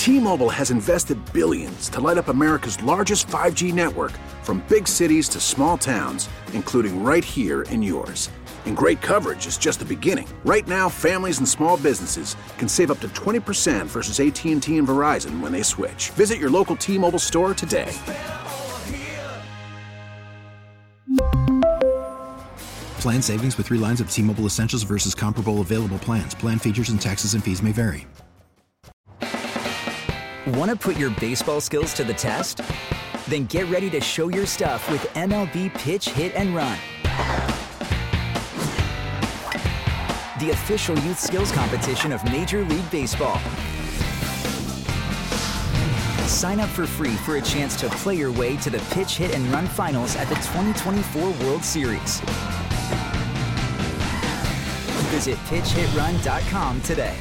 T-Mobile has invested billions to light up America's largest 5G network, from big cities to small towns, including right here in yours. And great coverage is just the beginning. Right now, families and small businesses can save up to 20% versus AT&T and Verizon when they switch. Visit your local T-Mobile store today. Plan savings with 3 lines of T-Mobile Essentials versus comparable available plans. Plan features and taxes and fees may vary. Want to put your baseball skills to the test? Then get ready to show your stuff with MLB Pitch, Hit, and Run. The official youth skills competition of Major League Baseball. Sign up for free for a chance to play your way to the Pitch, Hit, and Run finals at the 2024 World Series. Visit pitchhitrun.com today.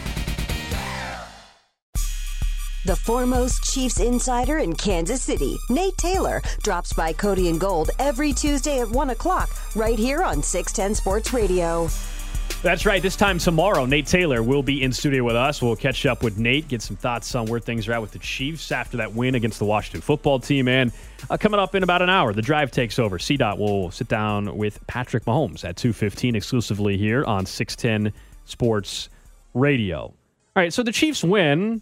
The foremost Chiefs insider in Kansas City, Nate Taylor, drops by Cody and Gold every Tuesday at 1 o'clock right here on 610 Sports Radio. That's right. This time tomorrow, Nate Taylor will be in studio with us. We'll catch up with Nate, get some thoughts on where things are at with the Chiefs after that win against the Washington football team. And coming up in about an hour, the drive takes over. CDOT will sit down with Patrick Mahomes at 2:15 exclusively here on 610 Sports Radio. All right, so the Chiefs win.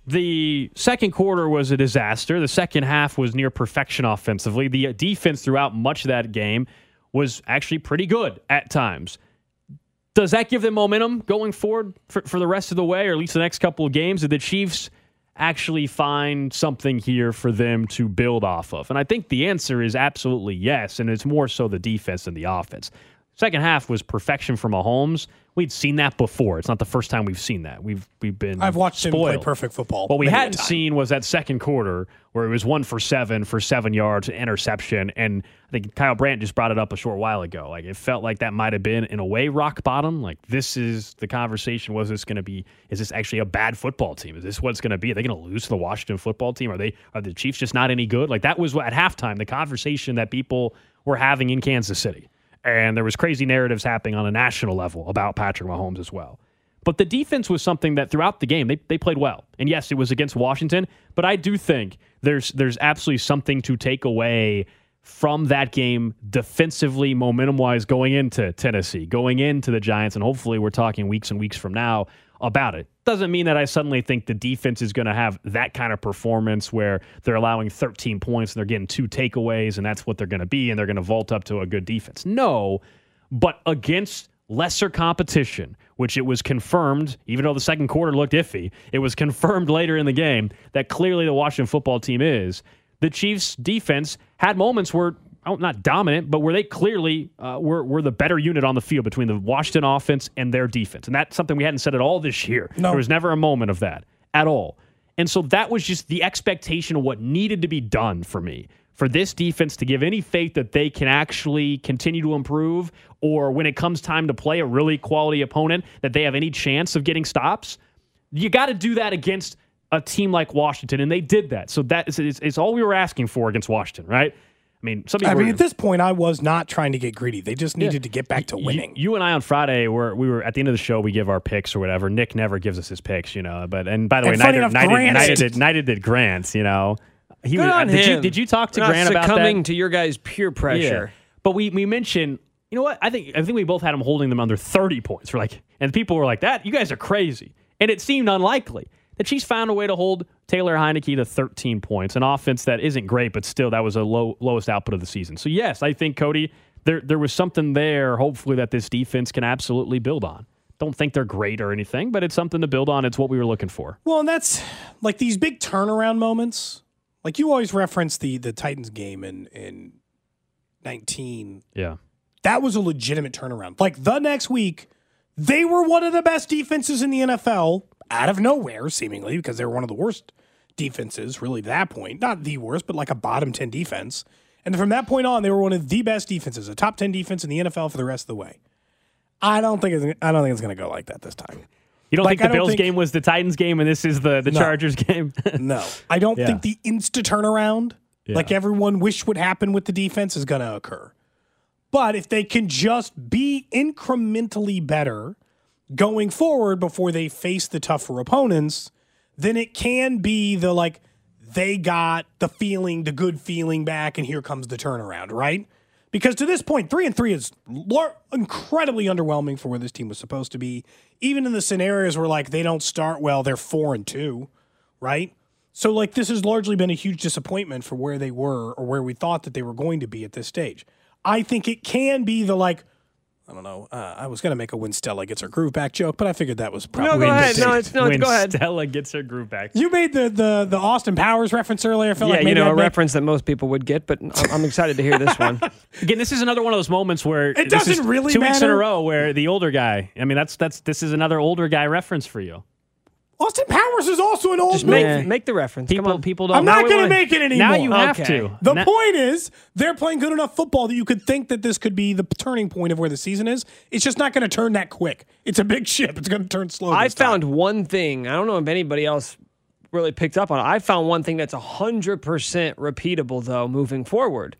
The second quarter was a disaster. The second half was near perfection offensively. The defense throughout much of that game was actually pretty good at times. Does that give them momentum going forward for the rest of the way, or at least the next couple of games? Did the Chiefs actually find something here for them to build off of? And I think the answer is absolutely yes, and it's more so the defense than the offense. Second half was perfection for Mahomes. We'd seen that before. It's not the first time we've seen that. We've been I've watched spoiled. him play perfect football. What we hadn't seen was that second quarter where it was 1 for 7 for 7 yards, an interception, and I think Kyle Brandt just brought it up a short while ago. Like, it felt like that might have been, in a way, rock bottom. Like, this is the conversation. Was this going to be? Is this actually a bad football team? Is this what it's going to be? Are they going to lose to the Washington football team? Are the Chiefs just not any good? Like, that was at halftime the conversation that people were having in Kansas City. And there was crazy narratives happening on a national level about Patrick Mahomes as well. But the defense was something that throughout the game, they played well. And yes, it was against Washington, but I do think there's absolutely something to take away from that game defensively, momentum-wise, going into Tennessee, going into the Giants, and hopefully we're talking weeks and weeks from now about it. Doesn't mean that I suddenly think the defense is going to have that kind of performance where they're allowing 13 points and they're getting 2 takeaways and that's what they're going to be and they're going to vault up to a good defense. No, but against lesser competition, which it was confirmed, even though the second quarter looked iffy, it was confirmed later in the game that clearly the Washington football team is. The Chiefs' defense had moments where, not dominant, but where they clearly were the better unit on the field between the Washington offense and their defense. And that's something we hadn't said at all this year. No. There was never a moment of that at all. And so that was just the expectation of what needed to be done for me, for this defense to give any faith that they can actually continue to improve, or when it comes time to play a really quality opponent, that they have any chance of getting stops. You got to do that against a team like Washington, and they did that. So that is all we were asking for against Washington, right? I mean, at this point, I was not trying to get greedy. They just needed to get back to winning. You and I on Friday, we were at the end of the show. We give our picks or whatever. Nick never gives us his picks, and by the way, Nighted did Grant's. Did you talk to Grant about that? Succumbing to your guys' peer pressure. Yeah. But we mentioned, you know what? I think we both had them holding them under 30 points. And people were like, "That you guys are crazy," and it seemed unlikely. The Chiefs found a way to hold Taylor Heineke to 13 points, an offense that isn't great, but still that was a lowest output of the season. So, yes, I think, Cody, there was something there, hopefully, that this defense can absolutely build on. Don't think they're great or anything, but it's something to build on. It's what we were looking for. Well, and that's like these big turnaround moments. Like you always reference the Titans game in 19. Yeah. That was a legitimate turnaround. Like the next week, they were one of the best defenses in the NFL. Out of nowhere, seemingly, because they were one of the worst defenses, really, at that point. Not the worst, but like a bottom 10 defense. And from that point on, they were one of the best defenses, a top 10 defense in the NFL for the rest of the way. I don't think it's going to go like that this time. You don't think the Bills game was the Titans game and this is the Chargers game? No. I don't think the insta turnaround, like everyone wished would happen with the defense, is going to occur. But if they can just be incrementally better going forward before they face the tougher opponents, then it can be they got the good feeling back, and here comes the turnaround, right? Because to this point, 3-3 is incredibly underwhelming for where this team was supposed to be. Even in the scenarios where they don't start well, they're 4-2, right? So this has largely been a huge disappointment for where they were or where we thought that they were going to be at this stage. I think it can be I don't know. I was going to make a when Stella gets her groove back joke, but I figured that was probably go ahead. When Go ahead. Stella gets her groove back. You made the Austin Powers reference earlier. I felt like maybe a reference that most people would get, but I'm excited to hear this one. Again, this is another one of those moments where it doesn't really 2 weeks in a matter. row where the older guy. I mean, this is another older guy reference for you. Austin Powers is also an old Just movie. make the reference. Come on. People don't. I'm not going to make it anymore. Now you have Okay. to. The point is, they're playing good enough football that you could think that this could be the turning point of where the season is. It's just not going to turn that quick. It's a big ship. It's going to turn slow. I this time. found one thing. I don't know if anybody else really picked up on it. I found one thing that's 100% repeatable, though, moving forward.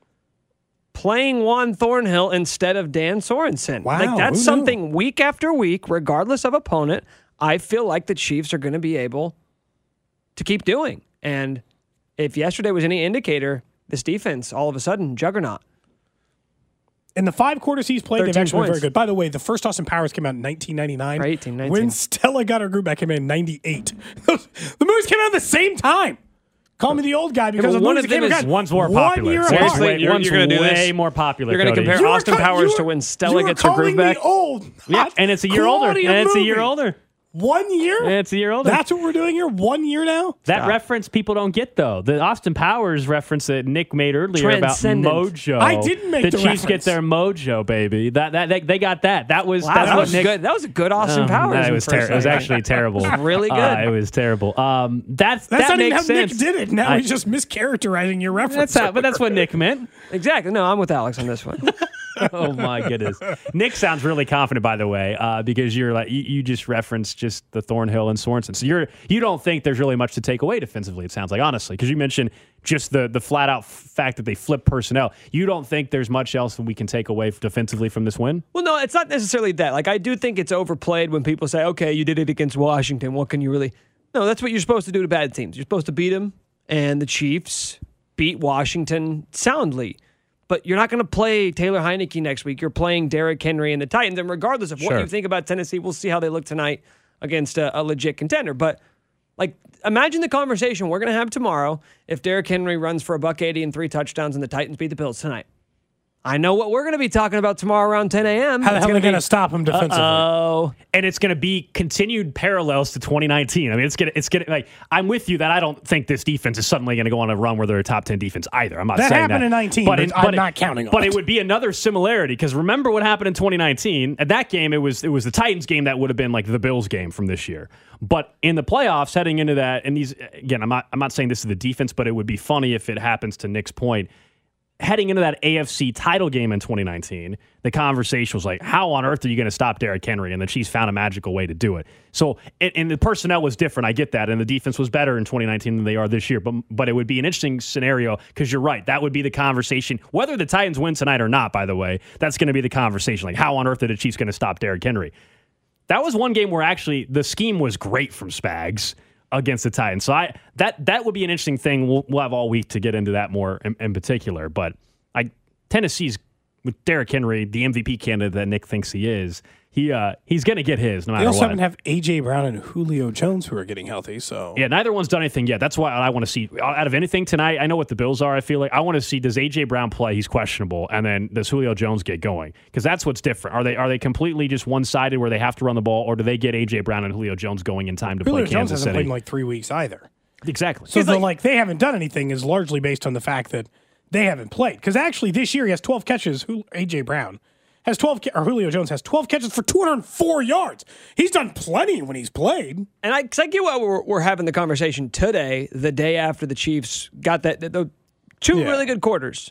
Playing Juan Thornhill instead of Dan Sorensen. Wow, That's who something week after week, regardless of opponent, I feel like the Chiefs are going to be able to keep doing. And if yesterday was any indicator, this defense, all of a sudden, juggernaut. In the 5 quarters he's played, they've 13 actually been very points. good. By the way, the first Austin Powers came out in 1999. Or 18, 19. When Stella got her group back, came out in 98. The movies came out at the same time. Call me the old guy because but the one movies of that them came is out One's more 1 popular. year Seriously, apart. Seriously, one's you're gonna do way this? more popular. You're going to Cody. compare Austin Powers to when Stella gets her groove back? You were calling me old. Yeah, and it's a year older. Quality of And it's a year movie. older. 1 year? And it's a year older. That's what we're doing here? 1 year now? That reference people don't get, though. The Austin Powers reference that Nick made earlier about Transcendent. mojo. I didn't make the Chiefs reference. get their mojo, baby. They got that. That was Wow, that's that what was Nick. good. That was a good Austin Powers. It was impression. It was actually terrible. really good. It was terrible. That's that not even makes how sense. Nick did it. Now he's just mischaracterizing your reference. But that's what Nick meant. Exactly. No, I'm with Alex on this one. Oh my goodness. Nick sounds really confident, by the way, because you're you just referenced just the Thornhill and Sorensen. So you don't think there's really much to take away defensively. It sounds like, honestly, because you mentioned just the flat out fact that they flip personnel. You don't think there's much else that we can take away defensively from this win? Well, no, it's not necessarily that. I do think it's overplayed when people say, okay, you did it against Washington. What can you really... No, that's what you're supposed to do to bad teams. You're supposed to beat them, and the Chiefs beat Washington soundly. But you're not going to play Taylor Heineke next week. You're playing Derrick Henry and the Titans. And regardless of what you think about Tennessee, we'll see how they look tonight against a legit contender. But imagine the conversation we're going to have tomorrow if Derrick Henry runs for $180 and 3 touchdowns and the Titans beat the Bills tonight. I know what we're going to be talking about tomorrow around 10 a.m. How the hell are they going to stop him defensively? And it's going to be continued parallels to 2019. I mean, it's going to I'm with you that I don't think this defense is suddenly going to go on a run where they're a top 10 defense either. I'm not saying that. That happened in 19, but I'm not counting on it. But it would be another similarity because remember what happened in 2019? At that game, it was the Titans game that would have been like the Bills game from this year. But in the playoffs, heading into that, and these again, I'm not saying this is the defense, but it would be funny if it happens to Nick's point. Heading into that AFC title game in 2019, the conversation was like, how on earth are you going to stop Derrick Henry? And the Chiefs found a magical way to do it. So, and the personnel was different. I get that. And the defense was better in 2019 than they are this year. But it would be an interesting scenario because you're right. That would be the conversation. Whether the Titans win tonight or not, by the way, that's going to be the conversation. Like, how on earth are the Chiefs going to stop Derrick Henry? That was one game where actually the scheme was great from Spags against the Titans. So that would be an interesting thing. We'll have all week to get into that more in particular. But Tennessee's with Derrick Henry, the MVP candidate that Nick thinks he is, he's going to get his no matter what. They also haven't have A.J. Brown and Julio Jones who are getting healthy. So yeah, neither one's done anything yet. That's why I want to see out of anything tonight. I know what the Bills are. I feel like I want to see, does A.J. Brown play? He's questionable, and then does Julio Jones get going? Because that's what's different. Are they completely just one sided where they have to run the ball, or do they get A.J. Brown and Julio Jones going in time to Julio play Jones Kansas hasn't City? played in 3 weeks either. Exactly. So they haven't done anything is largely based on the fact that they haven't played. Because actually this year he has 12 catches. A.J. Brown has 12, or Julio Jones has 12 catches for 204 yards. He's done plenty when he's played. And I get why we're having the conversation today, the day after the Chiefs got the two really good quarters.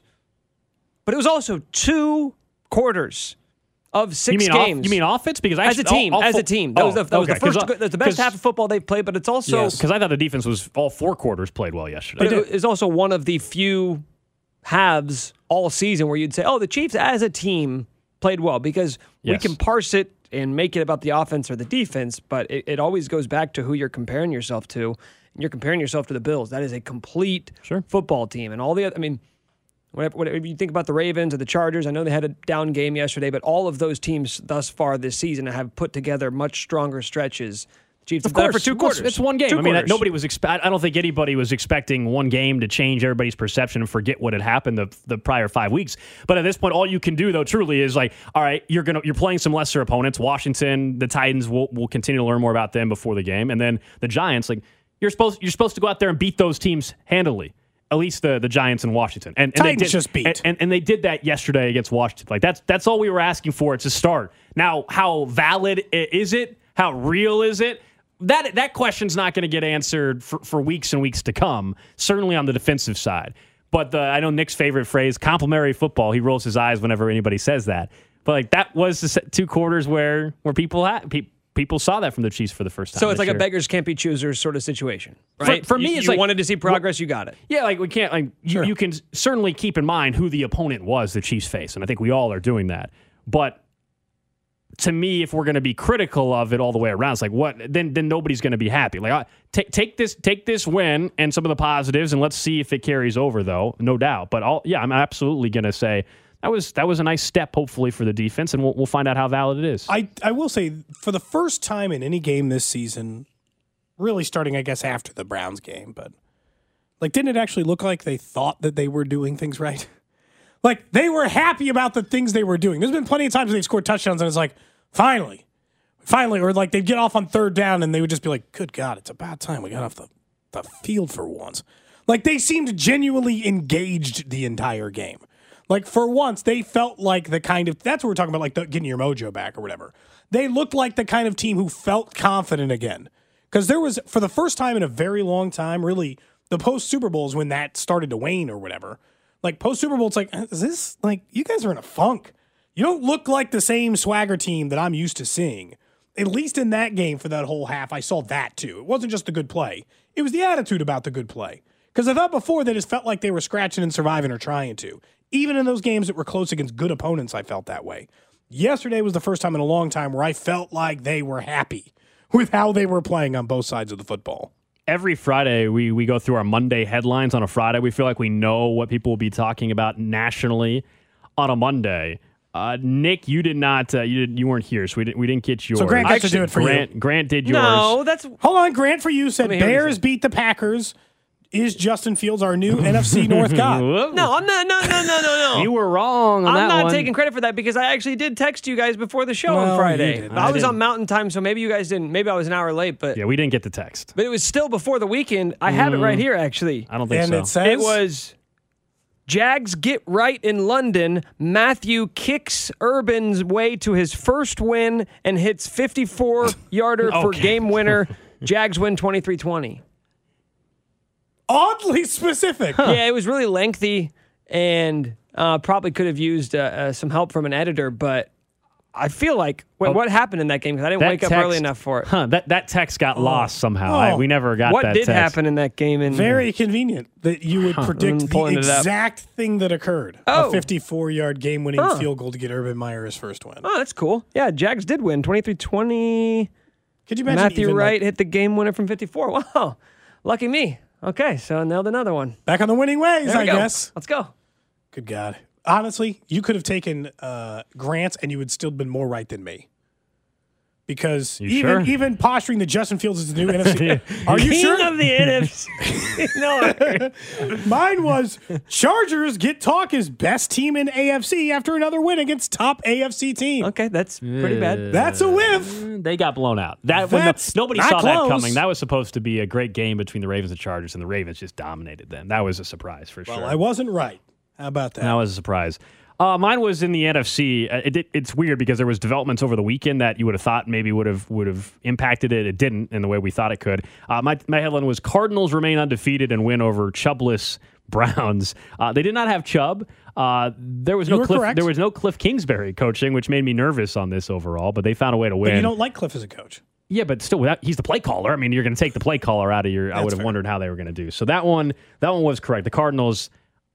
But it was also 2 quarters of 6 games. You mean offense? Because as a team, that was the first. That's the best half of football they've played. But it's also because I thought the defense was all 4 quarters played well yesterday. But it's also one of the few halves all season where you'd say, "Oh, the Chiefs as a team played well," because we can parse it and make it about the offense or the defense, but it always goes back to who you're comparing yourself to. And you're comparing yourself to the Bills. That is a complete football team. And all the other, I mean, whatever you think about the Ravens or the Chargers, I know they had a down game yesterday, but all of those teams thus far this season have put together much stronger stretches. Chiefs have done it for 2 quarters. It's one game. I mean, nobody was. I don't think anybody was expecting one game to change everybody's perception and forget what had happened the prior 5 weeks. But at this point, all you can do, though, truly is like, all right, you're playing some lesser opponents. Washington, the Titans. We'll continue to learn more about them before the game, and then the Giants. Like you're supposed to go out there and beat those teams handily. At least the Giants and Washington. And Titans they did, just beat. And they did that yesterday against Washington. Like that's all we were asking for. It's a start. Now, how valid is it? How real is it? That question's not going to get answered for weeks and weeks to come, certainly on the defensive side. But I know Nick's favorite phrase, complimentary football, he rolls his eyes whenever anybody says that. But like that was the 2 quarters where people saw that from the Chiefs for the first time. So it's like a beggars can't be choosers sort of situation, right? For me, it's you like, wanted to see progress, you got it. Yeah, like we can't. Like you can certainly keep in mind who the opponent was the Chiefs faced, and I think we all are doing that. But to me, if we're going to be critical of it all the way around, it's like what? Then nobody's going to be happy. Like take this win and some of the positives, and let's see if it carries over. Though, no doubt. But I'm absolutely going to say. That was a nice step, hopefully, for the defense, and we'll find out how valid it is. I will say, for the first time in any game this season, really starting, I guess, after the Browns game, but like, didn't it actually look like they thought that they were doing things right? Like, they were happy about the things they were doing. There's been plenty of times they've scored touchdowns, and it's like, finally, or like they'd get off on 3rd down, and they would just be like, good God, it's about time we got off the field for once. Like, they seemed genuinely engaged the entire game. Like, for once, they felt like the kind of... That's what we're talking about, like getting your mojo back or whatever. They looked like the kind of team who felt confident again. Because there was, for the first time in a very long time, really, the post-Super Bowl is when that started to wane or whatever. Like, post-Super Bowl, it's like, is this... Like, you guys are in a funk. You don't look like the same swagger team that I'm used to seeing. At least in that game for that whole half, I saw that, too. It wasn't just the good play. It was the attitude about the good play. Because I thought before they just felt like they were scratching and surviving or trying to. Even in those games that were close against good opponents, I felt that way. Yesterday was the first time in a long time where I felt like they were happy with how they were playing on both sides of the football. Every Friday, we go through our Monday headlines on a Friday. We feel like we know what people will be talking about nationally on a Monday. Nick, you did not. You weren't here, so we didn't get yours. So Grant got to do it for you. Grant did yours. No, that's... Hold on, Grant for you said Bears beat the Packers. Is Justin Fields our new NFC North guy? No, I'm not. No. You were wrong on that one. I'm not taking credit for that because I actually did text you guys before the show on Friday. I was on Mountain Time, so maybe you guys didn't. Maybe I was an hour late, but... Yeah, we didn't get the text. But it was still before the weekend. I have it right here, actually. I don't think and so. It says... It was... Jags get right in London. Matthew kicks Urban's way to his first win and hits 54-yarder for game winner. Jags win 23-20. Oddly specific. Huh. Yeah, it was really lengthy and probably could have used some help from an editor, but I feel like what happened in that game, because I didn't wake up early enough for it. That text got lost somehow. We never got that text. What did happen in that game? Very convenient that you would predict the exact thing that occurred. A 54-yard game-winning field goal to get Urban Meyer his first win. Oh, that's cool. Yeah, Jags did win 23-20. Could you imagine Matthew Wright hit the game winner from 54. Wow, lucky me. Okay, so I nailed another one. Back on the winning ways, I guess. Let's go. Good God. Honestly, you could have taken Grant and you would still been more right than me. Because even posturing that Justin Fields is the new NFC. Are you sure? King of the NFC. No. Mine was Chargers get talk as best team in AFC after another win against top AFC team. Okay, that's pretty bad. That's a whiff. They got blown out. Nobody saw that coming. That was supposed to be a great game between the Ravens and Chargers, and the Ravens just dominated them. That was a surprise for sure. Well, I wasn't right. How about that? That was a surprise. Mine was in the NFC. It's weird because there was developments over the weekend that you would have thought maybe would have impacted it. It didn't in the way we thought it could. My headline was Cardinals remain undefeated and win over Chubbless Browns. They did not have Chubb. There was no Cliff Kingsbury coaching, which made me nervous on this overall. But they found a way to win. But you don't like Cliff as a coach. Yeah, but still, he's the play caller. I mean, you're going to take the play caller out of your. I would have wondered how they were going to do. So that one was correct. The Cardinals.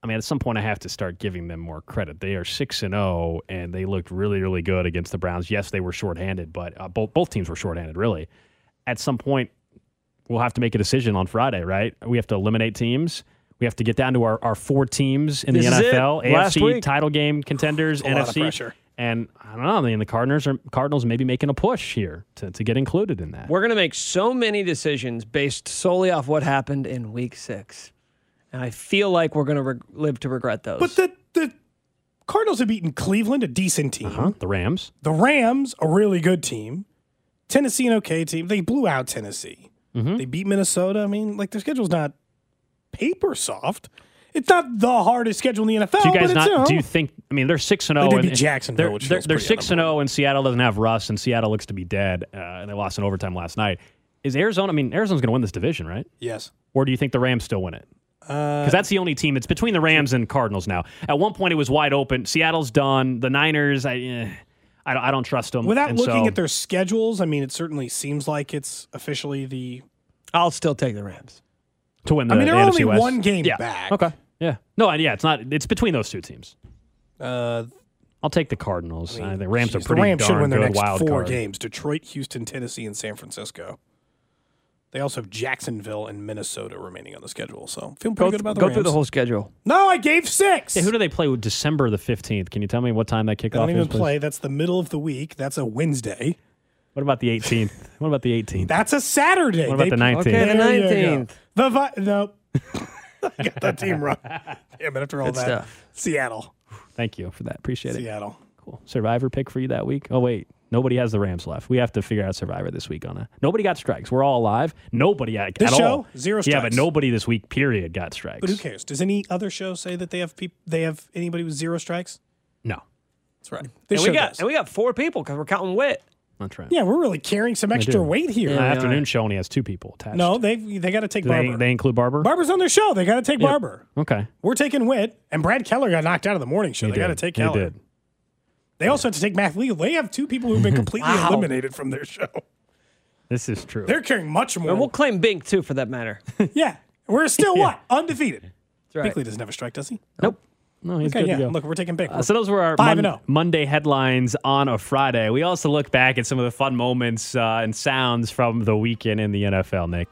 I mean, at some point I have to start giving them more credit. They are 6-0, and they looked really, really good against the Browns. Yes, they were shorthanded, but both teams were shorthanded, really. At some point, we'll have to make a decision on Friday, right? We have to eliminate teams. We have to get down to our 4 teams in the NFL, AFC title game contenders, NFC. A lot of pressure. And I don't know. I mean, the Cardinals may be making a push here to get included in that. We're going to make so many decisions based solely off what happened in Week 6. And I feel like we're going to live to regret those. But the Cardinals have beaten Cleveland, a decent team. The Rams. The Rams, a really good team. Tennessee, an okay team. They blew out Tennessee. They beat Minnesota. I mean, like, their schedule's not paper soft. It's not the hardest schedule in the NFL. Do you guys but do you think? I mean, they're 6-0. They did beat Jacksonville, which they're feels pretty 6-0, and Seattle doesn't have Russ, and Seattle looks to be dead. And they lost in overtime last night. Is Arizona? I mean, Arizona's going to win this division, right? Yes. Or do you think the Rams still win it? Because that's the only team. It's between the Rams and Cardinals now. At one point, it was wide open. Seattle's done. The Niners, I don't trust them. Without looking at their schedules, I mean, it certainly seems like it's officially the. I'll still take the Rams to win the. I mean, they're the only NFC West. one game back. Okay. Yeah. No. Yeah. It's not. It's between those two teams. I'll take the Cardinals. The Rams are the pretty Rams should darn win their good next wild 4 card. games: Detroit, Houston, Tennessee, and San Francisco. They also have Jacksonville and Minnesota remaining on the schedule, so feeling pretty good about the Rams. Go through the whole schedule. No, I gave 6. Yeah, who do they play with December the 15th? Can you tell me what time that kickoff is? They don't even please? play. That's the middle of the week. That's a Wednesday. What about the 18th? What about the 18th? That's a Saturday. What about the 19th? Okay, the 19th. No. I got that team wrong. Damn it, after all Good that. stuff. Seattle. Thank you for that. Appreciate it. Seattle. Cool. Survivor pick for you that week? Oh, wait. Nobody has the Rams left. We have to figure out Survivor this week on a. Nobody got strikes. We're all alive. Nobody at This all. show, 0 strikes. Yeah, but nobody this week, period, got strikes. But who cares? Does any other show say that they have anybody with 0 strikes? No. That's right. And we got 4 people because we're counting Witt. That's right. Yeah, we're really carrying some extra do. weight here. The afternoon show only has 2 people attached. No, they got to take Barber. They include Barber? Barber's on their show. They got to take Barber. Okay. We're taking Witt, and Brad Keller got knocked out of the morning show. They got to take Keller. They did. They also have to take Matt Legal. They have 2 people who've been completely eliminated from their show. This is true. They're carrying much more. And we'll claim Bink, too, for that matter. Yeah. We're still what? Undefeated. That's right. Binkley doesn't have a strike, does he? Nope. No, he's Okay, good yeah. to go. Look, we're taking Bink. So those were our 5-0. Monday headlines on a Friday. We also look back at some of the fun moments and sounds from the weekend in the NFL, Nick.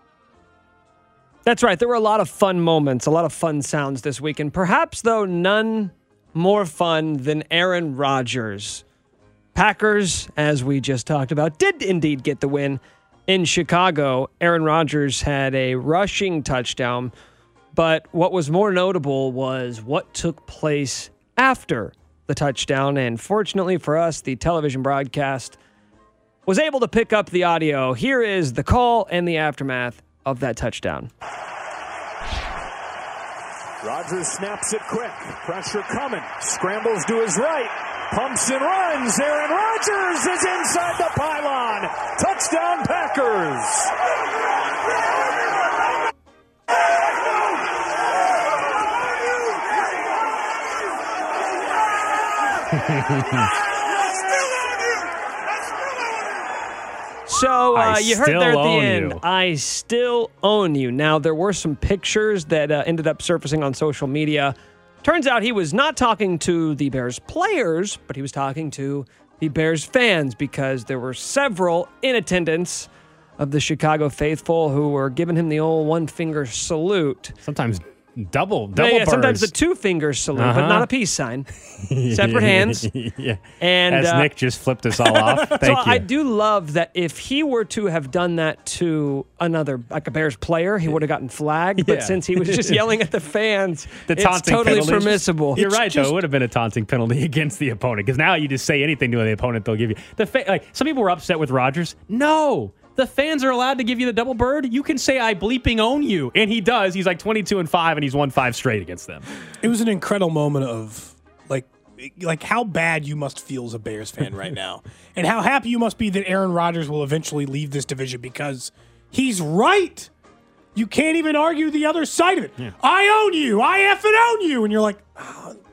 That's right. There were a lot of fun moments, a lot of fun sounds this week. And perhaps, though, none more fun than Aaron Rodgers. Packers, as we just talked about, did indeed get the win in Chicago. Aaron Rodgers had a rushing touchdown. But what was more notable was what took place after the touchdown. And fortunately for us, the television broadcast was able to pick up the audio. Here is the call and the aftermath of that touchdown. Rodgers snaps it quick. Pressure coming. Scrambles to his right. Pumps and runs. Aaron Rodgers is inside the pylon. Touchdown, Packers. So you heard there at the end, you. I still own you. Now, there were some pictures that ended up surfacing on social media. Turns out he was not talking to the Bears players, but he was talking to the Bears fans because there were several in attendance of the Chicago faithful who were giving him the old one-finger salute. Sometimes double sometimes the birds. two-finger salute, but not a peace sign. Separate hands. Yeah. And as Nick just flipped us all off. Thank you. I do love that if he were to have done that to another, like a Bears player, he would have gotten flagged. But Yeah. since he was just yelling at the fans, The it's taunting totally penalty. permissible. You're right, though. It would have been a taunting penalty against the opponent because now you just say anything to the opponent, they'll give you. Some people were upset with Rodgers. No. The fans are allowed to give you the double bird. You can say, I bleeping own you. And he does. He's like 22-5, and he's won 5 straight against them. It was an incredible moment of like how bad you must feel as a Bears fan right now, and how happy you must be that Aaron Rodgers will eventually leave this division because he's right. You can't even argue the other side of it. Yeah. I own you. I effing own you. And you're like, oh,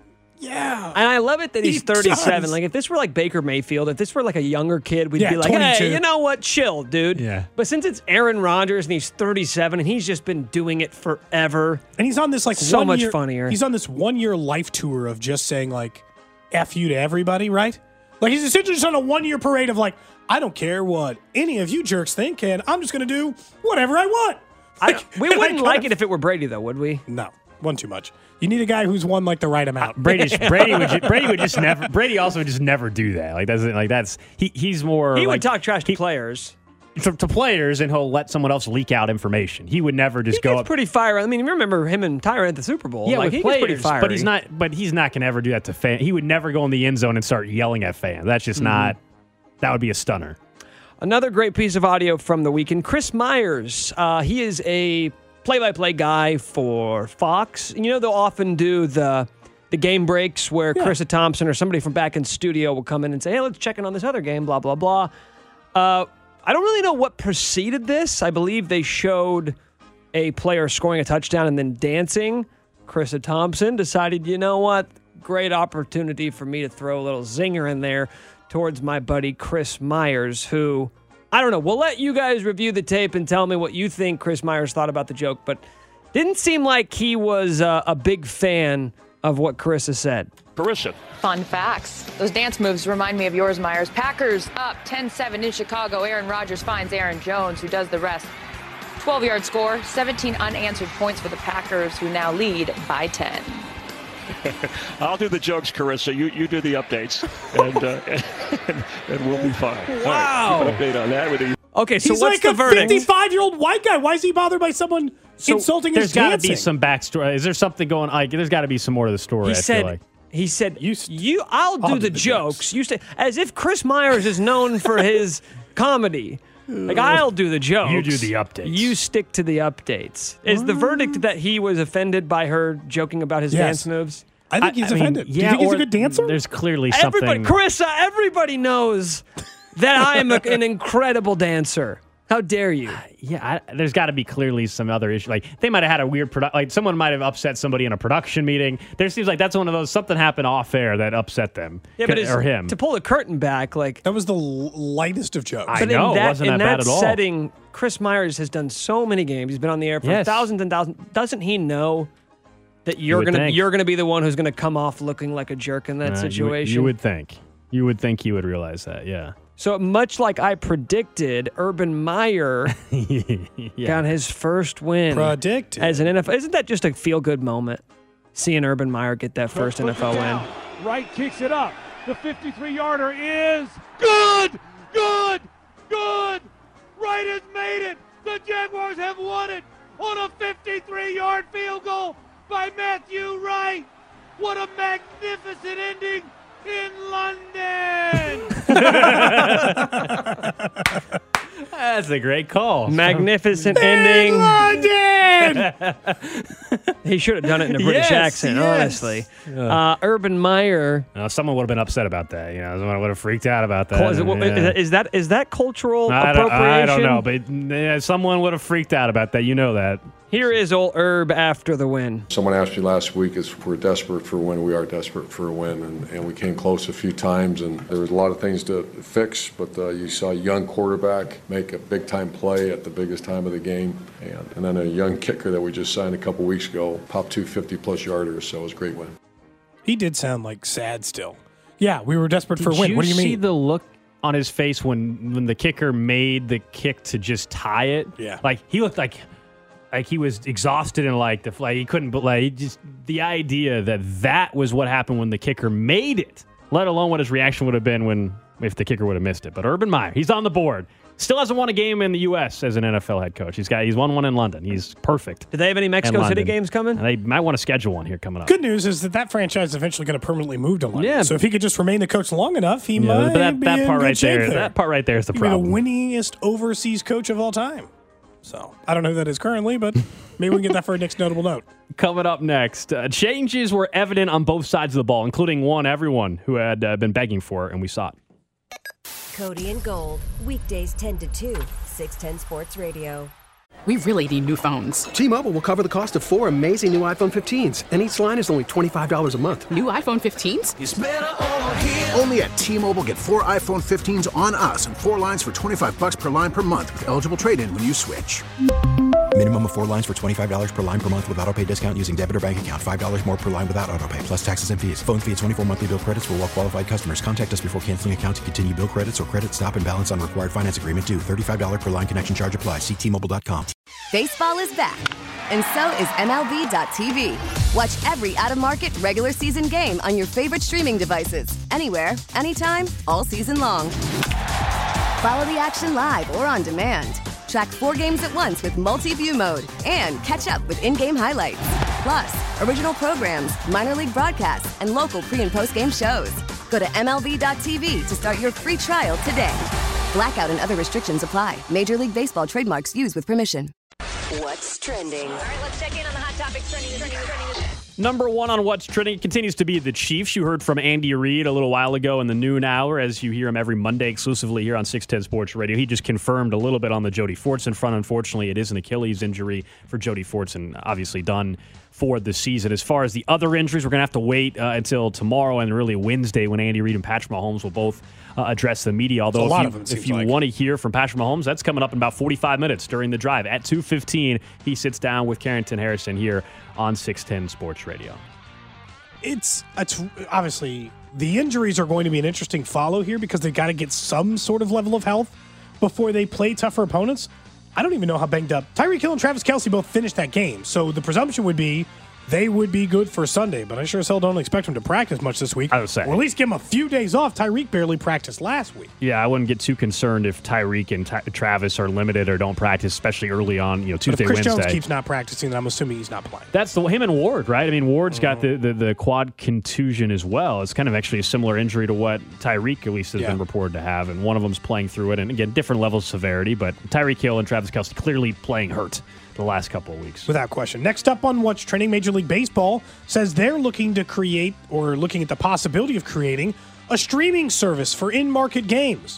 Yeah. And I love it that he's He 37. does. Like, if this were like Baker Mayfield, if this were like a younger kid, we'd Yeah, be like, 22. hey, you know what? Chill, dude. Yeah. But since it's Aaron Rodgers and he's 37 and he's just been doing it forever. And he's on this like So 1 much year, funnier. He's on this 1 year life tour of just saying like F you to everybody, right? Like he's essentially just on a 1 year parade of like, I don't care what any of you jerks think, and I'm just gonna do whatever I want. We wouldn't like it if it were Brady, though, would we? No, one too much. You need a guy who's won like the right amount. Brady would just never. Brady also would just never do that. He's more. He like, would talk trash to players. to players, and he'll let someone else leak out information. He would never just He go gets up. pretty fiery. I mean, you remember him and Tyron at the Super Bowl. Yeah, like, with he players, gets pretty fiery. but he's not going to ever do that to fans. He would never go in the end zone and start yelling at fans. That's just not. That would be a stunner. Another great piece of audio from the weekend. Chris Myers. He is a play-by-play guy for Fox. And, they'll often do the game breaks where Carissa Thompson or somebody from back in studio will come in and say, hey, let's check in on this other game, blah, blah, blah. I don't really know what preceded this. I believe they showed a player scoring a touchdown and then dancing. Carissa Thompson decided, you know what? Great opportunity for me to throw a little zinger in there towards my buddy Chris Myers, who, I don't know, we'll let you guys review the tape and tell me what you think Chris Myers thought about the joke, but didn't seem like he was a big fan of what Carissa said. Carissa. Fun facts. Those dance moves remind me of yours, Myers. Packers up 10-7 in Chicago. Aaron Rodgers finds Aaron Jones, who does the rest. 12-yard score, 17 unanswered points for the Packers, who now lead by 10. I'll do the jokes, Carissa. You do the updates, and we'll be fine. Wow. All right, keep an update on that with you. Okay, so He's what's like the a verdict? 55-year-old white guy. Why is he bothered by someone insulting his There's got to dancing? be some backstory. Is there something going? Like, there's got to be some more to the story. I feel like. He said, I'll do the jokes. You say, as if Chris Myers is known for his comedy. Like, I'll do the jokes. You do the updates. You stick to the updates. Is the verdict that he was offended by her joking about his dance moves? I think he's offended. Yeah, do you think he's a or good dancer? There's clearly something. Carissa, everybody knows that I am an incredible dancer. How dare you? Yeah, there's got to be clearly some other issue. Like, they might have had a weird like someone might have upset somebody in a production meeting. There seems like that's one of those, something happened off air that upset them. Yeah, but or him. to pull the curtain back, like, that was the lightest of jokes. I know, it wasn't that bad at all. In that setting, Chris Myers has done so many games. He's been on the air for thousands and thousands. Doesn't he know that you're gonna be the one who's gonna come off looking like a jerk in that situation? You would think. You would think he would realize that. Yeah. So much like I predicted, Urban Meyer got his first win as an NFL. Isn't that just a feel-good moment, seeing Urban Meyer get that first NFL win? Right kicks it up. The 53-yarder is good, good, good. Right has made it. The Jaguars have won it on a 53-yard field goal by Matthew Wright. What a magnificent ending in London. That's a great call. Magnificent ending. London! He should have done it in a British accent, honestly. Urban Meyer. Someone would have been upset about that. Someone would have freaked out about that. Is that cultural appropriation? I don't know, but someone would have freaked out about that. You know that. Here is old Herb after the win. Someone asked me last week if we're desperate for a win. We are desperate for a win, and we came close a few times, and there was a lot of things to fix, but you saw a young quarterback make a big-time play at the biggest time of the game, and then a young kicker that we just signed a couple weeks ago popped 2 50-plus yarders, so it was a great win. He did sound like sad still. Yeah, we were desperate for a win. What do you mean? Did you see the look on his face when the kicker made the kick to just tie it? Yeah. Like, he looked like he was exhausted and he couldn't, but just the idea that was what happened when the kicker made it, let alone what his reaction would have been if the kicker would have missed it. But Urban Meyer, he's on the board. Still hasn't won a game in the U.S. as an NFL head coach. He's won one in London. He's perfect. Do they have any Mexico City games coming? And they might want to schedule one here coming up. Good news is that franchise is eventually going to permanently move to London. Yeah. So if he could just remain the coach long enough, he might be in good shape there. That part right there is the problem. He'd be the winningest overseas coach of all time. So I don't know who that is currently, but maybe we can get that for our next notable note. Coming up next, changes were evident on both sides of the ball, including one everyone who had been begging for, and we saw it. Cody and Gold, weekdays 10 to 2, 610 Sports Radio. We really need new phones. T-Mobile will cover the cost of 4 amazing new iPhone 15s, and each line is only $25 a month. New iPhone 15s? It's better over here. Only at T-Mobile, get 4 iPhone 15s on us and 4 lines for $25 per line per month with eligible trade-in when you switch. Minimum of 4 lines for $25 per line per month with autopay discount using debit or bank account. $5 more per line without autopay, plus taxes and fees. Phone fee at 24 monthly bill credits for well-qualified customers. Contact us before canceling account to continue bill credits or credit stop and balance on required finance agreement due. $35 per line connection charge applies. See T-Mobile.com. Baseball is back, and so is MLB.tv. Watch every out-of-market, regular season game on your favorite streaming devices. Anywhere, anytime, all season long. Follow the action live or on demand. Track 4 games at once with multi-view mode and catch up with in-game highlights. Plus, original programs, minor league broadcasts, and local pre- and post-game shows. Go to MLB.tv to start your free trial today. Blackout and other restrictions apply. Major League Baseball trademarks used with permission. What's trending? All right, let's check in on the hot topics trending. Number one on what's trending continues to be the Chiefs. You heard from Andy Reid a little while ago in the noon hour, as you hear him every Monday exclusively here on 610 Sports Radio. He just confirmed a little bit on the Jody Fortson front. Unfortunately, it is an Achilles injury for Jody Fortson, obviously done for the season. As far as the other injuries, we're going to have to wait until tomorrow and really Wednesday when Andy Reid and Patrick Mahomes will both address the media. Although if you want to hear from Patrick Mahomes, that's coming up in about 45 minutes during the drive. At 2:15, he sits down with Carrington Harrison here on 610 Sports Radio. It's obviously the injuries are going to be an interesting follow here because they've got to get some sort of level of health before they play tougher opponents. I don't even know how banged up. Tyreek Hill and Travis Kelce both finished that game, so the presumption would be they would be good for Sunday, but I sure as hell don't expect him to practice much this week. I would say. Or at least give him a few days off. Tyreek barely practiced last week. Yeah, I wouldn't get too concerned if Tyreek and Travis are limited or don't practice, especially early on, Tuesday, but if Chris Wednesday. Jones keeps not practicing, then I'm assuming he's not playing. That's him and Ward, right? I mean, Ward's got the quad contusion as well. It's kind of actually a similar injury to what Tyreek at least has been reported to have, and one of them's playing through it. And again, different levels of severity, but Tyreek Hill and Travis Kelce clearly playing hurt the last couple of weeks. Without question. Next up on what's trending, Major League Baseball says they're looking to create or looking at the possibility of creating a streaming service for in-market games.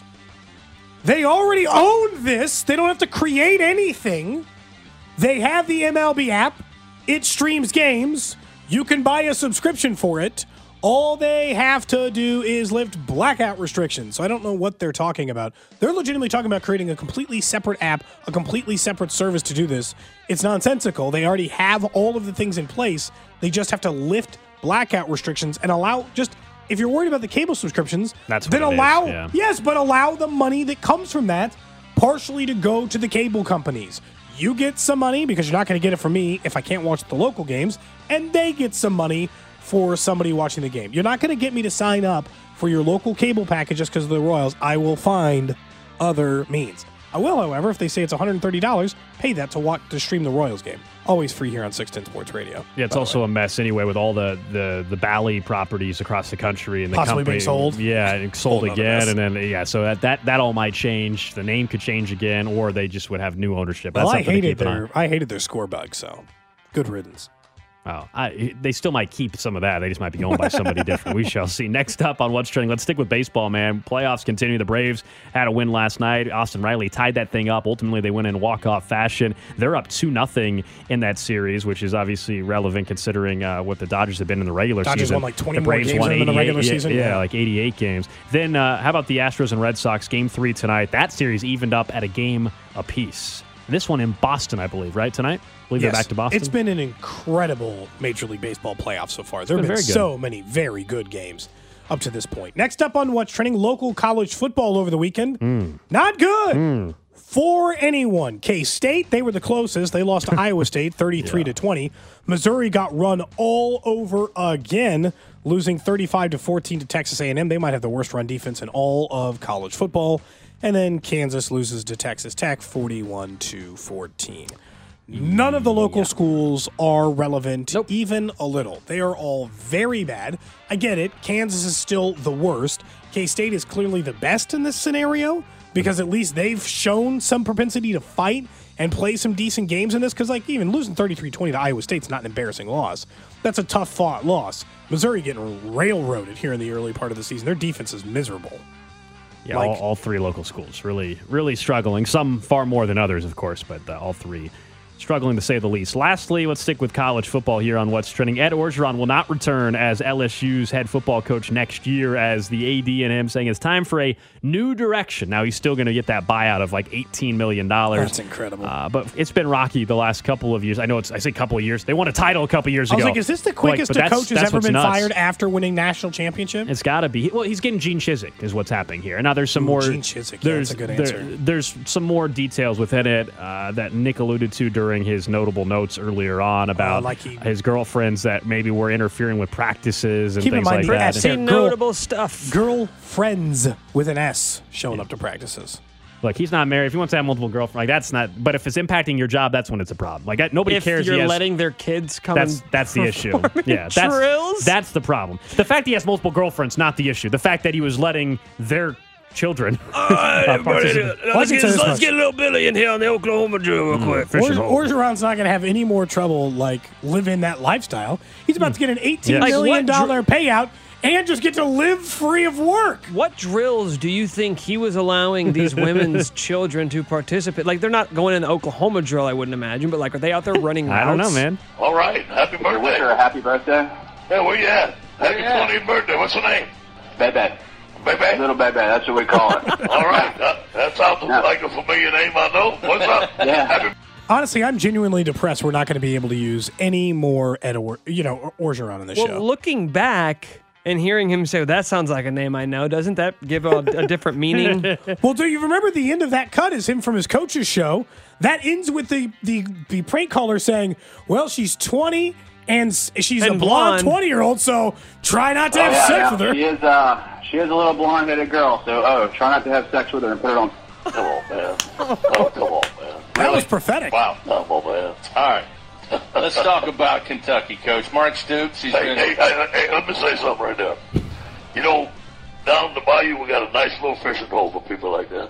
They already own this. They don't have to create anything. They have the MLB app. It streams games. You can buy a subscription for it. All they have to do is lift blackout restrictions. So I don't know what they're talking about. They're legitimately talking about creating a completely separate app, a completely separate service to do this. It's nonsensical. They already have all of the things in place. They just have to lift blackout restrictions and allow if you're worried about the cable subscriptions, then allow but allow the money that comes from that partially to go to the cable companies. You get some money because you're not going to get it from me if I can't watch the local games, and they get some money for somebody watching the game. You're not going to get me to sign up for your local cable package just because of the Royals. I will find other means. I will, however, if they say it's $130, pay that to stream the Royals game. Always free here on 610 Sports Radio. Yeah, it's also a mess anyway with all the Bally properties across the country and the possibly company being sold. Yeah, and sold again, and then so that all might change. The name could change again, or they just would have new ownership. Well, That's I hated their score bug, so good riddance. Oh, they still might keep some of that. They just might be owned by somebody different. We shall see. Next up on What's Trending, let's stick with baseball, man. Playoffs continue. The Braves had a win last night. Austin Riley tied that thing up. Ultimately, they win in walk-off fashion. They're up 2-0 in that series, which is obviously relevant considering what the Dodgers have been in the regular season. Dodgers won like 20 the more Braves games won in the regular season. Yeah, like 88 games. Then how about the Astros and Red Sox? Game 3 tonight. That series evened up at a game apiece. This one in Boston, I believe, right, tonight? I believe they're back to Boston. It's been an incredible Major League Baseball playoff so far. There have been so many very good games up to this point. Next up on What's Trending, local college football over the weekend. Not good for anyone. K-State, they were the closest. They lost to Iowa State 33-20. Missouri got run all over again, losing 35-14 to Texas A&M. They might have the worst run defense in all of college football. And then Kansas loses to Texas Tech 41-14. None of the local schools are relevant, even a little. They are all very bad. I get it. Kansas is still the worst. K-State is clearly the best in this scenario because at least they've shown some propensity to fight and play some decent games in this because, even losing 33-20 to Iowa State's not an embarrassing loss. That's a tough-fought loss. Missouri getting railroaded here in the early part of the season. Their defense is miserable. Yeah, all three local schools really, really struggling. Some far more than others, of course, but all three struggling to say the least. Lastly, let's stick with college football here on What's Trending. Ed Orgeron will not return as LSU's head football coach next year, as the AD and him saying it's time for a new direction. Now, he's still going to get that buyout of like $18 million. That's incredible. But it's been rocky the last couple of years. I know I say couple of years. They won a title a couple years ago. I was like, is this the quickest a coach has ever been fired after winning national championship? It's got to be. Well, he's getting Gene Chizik is what's happening here. And now there's some more. Gene Chizik, that's a good answer. There's some more details within it that Nick alluded to during his notable notes earlier on about his girlfriends that maybe were interfering with practices and things like that. I've seen notable stuff. Girlfriends with an S showing up to practices. Look, he's not married. If he wants to have multiple girlfriends, like that's not. But if it's impacting your job, that's when it's a problem. Like nobody cares. If you're letting their kids come. That's the issue. Yeah, drills? That's the problem. The fact he has multiple girlfriends, not the issue. The fact that he was letting their children. All right, everybody, let's get a little Billy in here on the Oklahoma drill real quick. Orgeron's not going to have any more trouble living that lifestyle. He's about to get an $18 million payout and just get to live free of work. What drills do you think he was allowing these women's children to participate? Like, they're not going in the Oklahoma drill, I wouldn't imagine, but are they out there running routes? I don't know, man. All right, happy birthday. Wish her a happy birthday. Yeah, where you at? Happy 20th birthday. What's her name? Bebe. Bebe? Little Bebe, that's what we call it. All right, that sounds like a familiar name I know. What's up? Yeah. Honestly, I'm genuinely depressed we're not going to be able to use any more Orgeron in the show. Well, looking back and hearing him say, that sounds like a name I know, doesn't that give a different meaning? Well, do you remember the end of that cut is him from his coach's show? That ends with the prank caller saying, well, she's 20 and she's a blonde 20-year-old, so try not to have sex with her. She is a little blonde-headed girl, so try not to have sex with her and put it on. Come on, man. Oh, come on, man. That was prophetic. Wow. Come on, man. All right. Let's talk about Kentucky, Coach. Mark Stoops. Hey, let me say something right now. You know, down the bayou, we got a nice little fishing hole for people like that.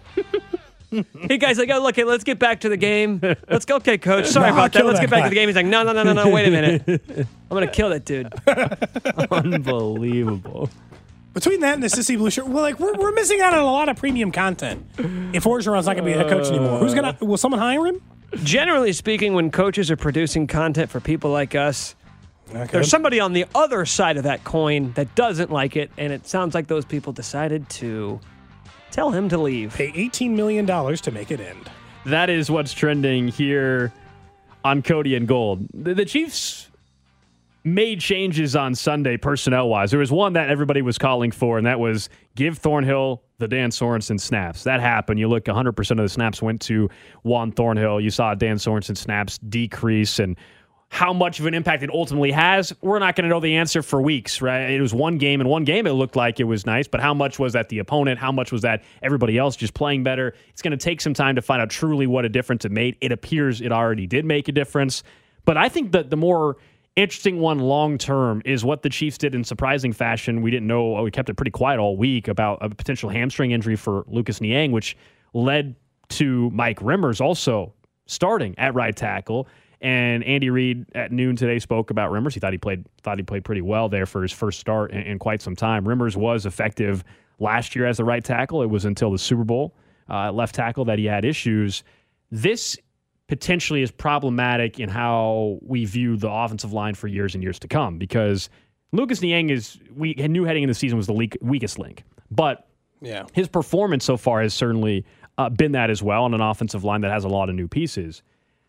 Hey, guys, let's get back to the game. Let's go. Okay, Coach. Sorry about that. Let's get back to the game. He's like, no. Wait a minute. I'm going to kill that dude. Unbelievable. Between that and the Sissy Blue shirt, we're missing out on a lot of premium content. If Orgeron's not going to be a coach anymore, will someone hire him? Generally speaking, when coaches are producing content for people like us, there's somebody on the other side of that coin that doesn't like it, and it sounds like those people decided to tell him to leave. Pay $18 million to make it end. That is what's trending here on Cody and Gold. The Chiefs made changes on Sunday personnel-wise. There was one that everybody was calling for, and that was give Thornhill the Dan Sorensen snaps. That happened. You look, 100% of the snaps went to Juan Thornhill. You saw Dan Sorensen snaps decrease, and how much of an impact it ultimately has, we're not going to know the answer for weeks, right? It was one game, and one game it looked like it was nice, but how much was that the opponent? How much was that everybody else just playing better? It's going to take some time to find out truly what a difference it made. It appears it already did make a difference, but I think that the more interesting one long-term is what the Chiefs did in surprising fashion. We didn't know. We kept it pretty quiet all week about a potential hamstring injury for Lucas Niang, which led to Mike Remmers also starting at right tackle. And Andy Reid at noon today spoke about Remmers. He thought he played pretty well there for his first start in quite some time. Remmers was effective last year as the right tackle. It was until the Super Bowl left tackle that he had issues. This potentially is problematic in how we view the offensive line for years and years to come, because Lucas Niang we knew heading into the season was the weakest link, but his performance so far has certainly been that as well on an offensive line that has a lot of new pieces.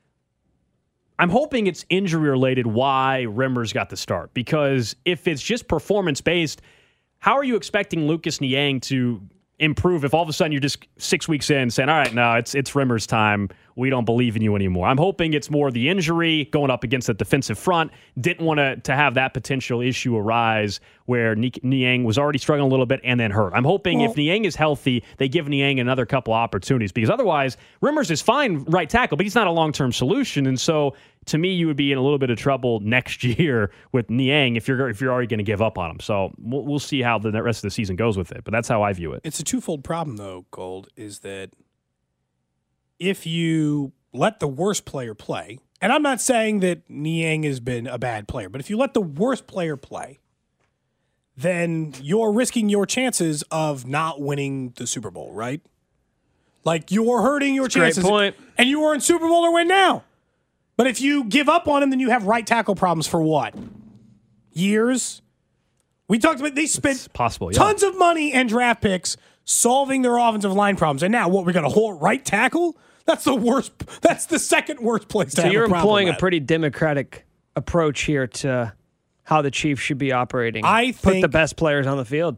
I'm hoping it's injury related why Remmers got the start, because if it's just performance based, how are you expecting Lucas Niang to improve if all of a sudden you're just 6 weeks in saying, all right, no, it's Remmers time. We don't believe in you anymore. I'm hoping it's more the injury going up against the defensive front. Didn't want to have that potential issue arise where Niang was already struggling a little bit and then hurt. I'm hoping if Niang is healthy, they give Niang another couple opportunities, because otherwise Remmers is fine right tackle, but he's not a long-term solution. And so to me, you would be in a little bit of trouble next year with Niang if you're already going to give up on him. So we'll see how the rest of the season goes with it. But that's how I view it. It's a twofold problem, though, Gold, is that if you let the worst player play, and I'm not saying that Niang has been a bad player, but if you let the worst player play, then you're risking your chances of not winning the Super Bowl, right? Like, you're hurting your chances. Great point. And you were in Super Bowl or win now. But if you give up on him, then you have right tackle problems for what? Years? We talked about they spent tons of money and draft picks solving their offensive line problems. And now what, we got a whole right tackle? That's the worst. That's the second worst place to have a problem. So you're employing at. a pretty democratic approach here to how the Chiefs should be operating. I Put think the best players on the field.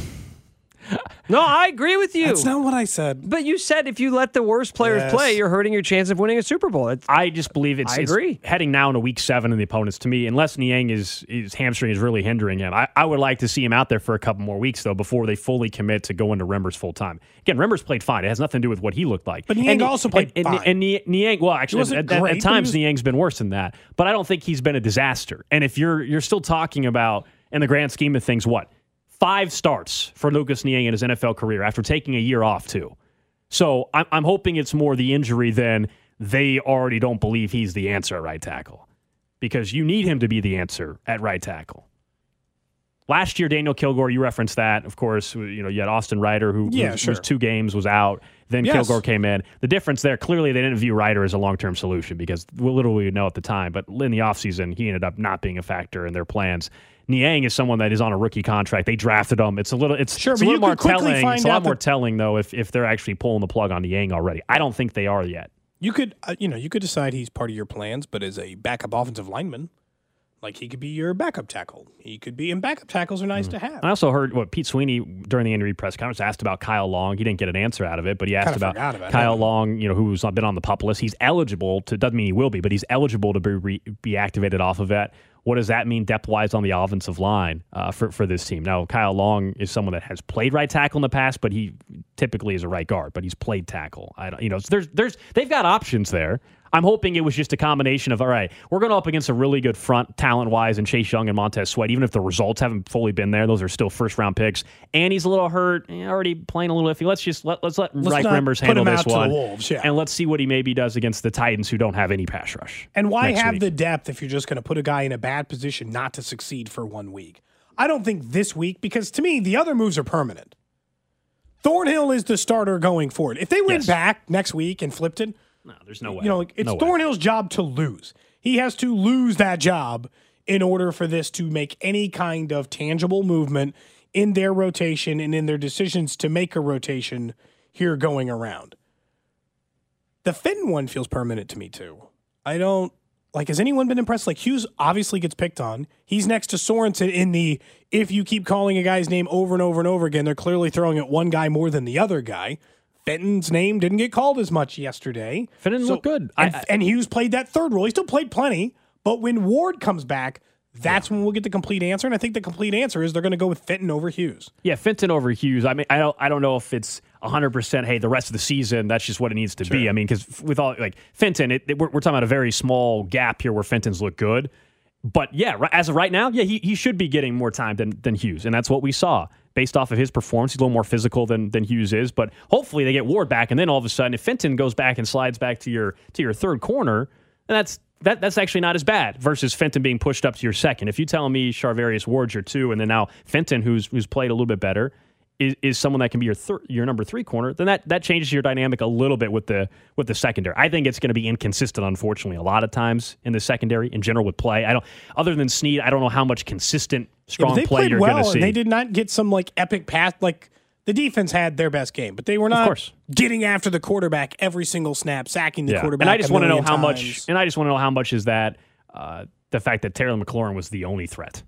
No, I agree with you. That's not what I said. But you said if you let the worst players play, you're hurting your chance of winning a Super Bowl. I just believe it's heading now into week 7 in the opponents. To me, unless Niang his hamstring is really hindering him, I would like to see him out there for a couple more weeks, though, before they fully commit to going to Remmers full time. Again, Remmers played fine. It has nothing to do with what he looked like. But Niang also played fine. And Niang, well, actually, at times Niang's been worse than that. But I don't think he's been a disaster. And if you're still talking about, in the grand scheme of things, what? 5 starts for Lucas Niang in his NFL career after taking a year off, too. So I'm hoping it's more the injury than they already don't believe he's the answer at right tackle. Because you need him to be the answer at right tackle. Last year, Daniel Kilgore, you referenced that. Of course, you had Austin Ryder, who was 2 games, was out. Then Kilgore came in. The difference there, clearly they didn't view Ryder as a long-term solution because little we know at the time. But in the offseason, he ended up not being a factor in their plans. Niang is someone that is on a rookie contract. They drafted him. It's a little more telling. It's a lot more telling, though, if they're actually pulling the plug on Niang already. I don't think they are yet. You could, you could decide he's part of your plans, but as a backup offensive lineman, like he could be your backup tackle. He could be, and backup tackles are nice to have. I also heard what Pete Sweeney during the interview press conference asked about Kyle Long. He didn't get an answer out of it, but he asked about Kyle Long, who's been on the PUP list. He's eligible to, doesn't mean he will be, but he's eligible to be activated off of that. What does that mean depth-wise on the offensive line for this team? Now, Kyle Long is someone that has played right tackle in the past, but he typically is a right guard, but he's played tackle. They've got options there. I'm hoping it was just a combination of, all right, we're going up against a really good front talent-wise in Chase Young and Montez Sweat. Even if the results haven't fully been there, those are still first-round picks. And he's a little hurt, already playing a little iffy. Let's let Mike Remmers handle this one. Wolves, and let's see what he maybe does against the Titans, who don't have any pass rush. And why have the depth if you're just going to put a guy in a bad position not to succeed for 1 week? I don't think this week, because to me, the other moves are permanent. Thornhill is the starter going forward. If they went back next week and flipped it, no, there's no way. It's Thornhill's job to lose. He has to lose that job in order for this to make any kind of tangible movement in their rotation and in their decisions to make a rotation here going around. The Fenton one feels permanent to me, too. I don't, has anyone been impressed? Hughes obviously gets picked on. He's next to Sorensen in the, if you keep calling a guy's name over and over and over again, they're clearly throwing at one guy more than the other guy. Fenton's name didn't get called as much yesterday. Fenton looked good. And Hughes played that third role. He still played plenty, but when Ward comes back, that's when we'll get the complete answer. And I think the complete answer is they're going to go with Fenton over Hughes. Yeah, Fenton over Hughes. I mean, I don't know if it's 100%, hey, the rest of the season, that's just what it needs to be. I mean, because with all, Fenton, we're talking about a very small gap here where Fenton's look good. But yeah, as of right now, he should be getting more time than Hughes. And that's what we saw. Based off of his performance, he's a little more physical than Hughes is, but hopefully they get Ward back, and then all of a sudden, if Fenton goes back and slides back to your third corner, then that's actually not as bad versus Fenton being pushed up to your second. If you tell me Charvarius Ward's your 2, and then now Fenton, who's played a little bit better, is someone that can be your number 3 corner, then that changes your dynamic a little bit with the secondary. I think it's going to be inconsistent, unfortunately, a lot of times in the secondary in general with play. Other than Snead, I don't know how much consistent strong play you're going to see. And they did not get some epic pass. The defense had their best game, but they were not getting after the quarterback every single snap, sacking the quarterback. And I just want to know how much. And I just want to know how much is that the fact that Taylor McLaurin was the only threat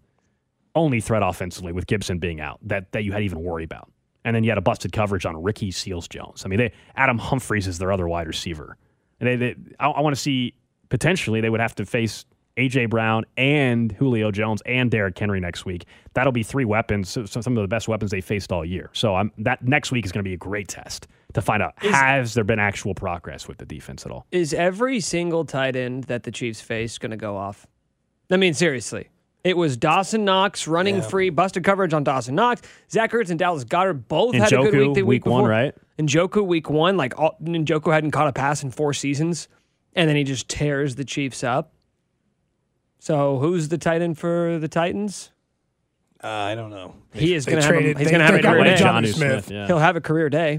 offensively with Gibson being out that you had to even worry about. And then you had a busted coverage on Ricky Seals-Jones. I mean, Adam Humphries is their other wide receiver. And I want to see, potentially, they would have to face A.J. Brown and Julio Jones and Derrick Henry next week. That'll be 3 weapons, some of the best weapons they faced all year. So that next week is going to be a great test to find out, has there been actual progress with the defense at all? Is every single tight end that the Chiefs face going to go off? I mean, seriously. It was Dawson Knox running free, busted coverage on Dawson Knox. Zach Ertz and Dallas Goedert both had a good week the week before. 1, right? Njoku week 1, Njoku hadn't caught a pass in 4 seasons, and then he just tears the Chiefs up. So who's the tight end for the Titans? I don't know. He is going to have a career day. Jonnu Smith. Yeah. He'll have a career day.